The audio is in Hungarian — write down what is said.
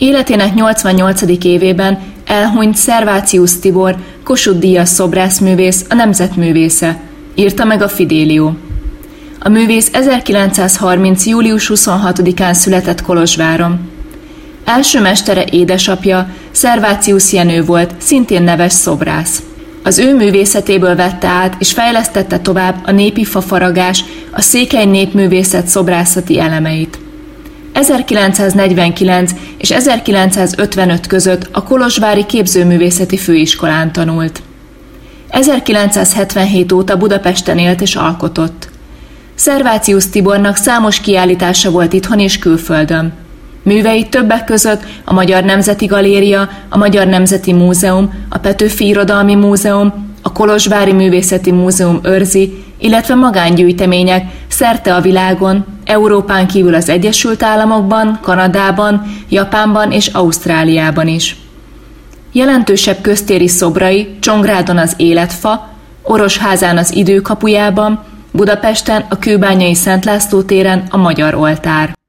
Életének 88. évében elhunyt Servátius Tibor, Kossuth-díjas szobrászművész, a nemzetművésze, írta meg a Fidelio. A művész 1930. július 26-án született Kolozsváron. Első mestere édesapja Servátius Jenő volt, szintén neves szobrász. Az ő művészetéből vette át és fejlesztette tovább a népi fafaragás, a székely népművészet szobrászati elemeit. 1949 és 1955 között a kolozsvári képzőművészeti főiskolán tanult. 1977 óta Budapesten élt és alkotott. Servátius Tibornak számos kiállítása volt itthon és külföldön. Műveit többek között a Magyar Nemzeti Galéria, a Magyar Nemzeti Múzeum, a Petőfi Irodalmi Múzeum, a Kolozsvári Művészeti Múzeum őrzi, illetve magángyűjtemények szerte a világon, Európán kívül az Egyesült Államokban, Kanadában, Japánban és Ausztráliában is. Jelentősebb köztéri szobrai Csongrádon az Életfa, Orosházán az Időkapujában, Budapesten a Kőbányai Szent László téren a Magyar Oltár.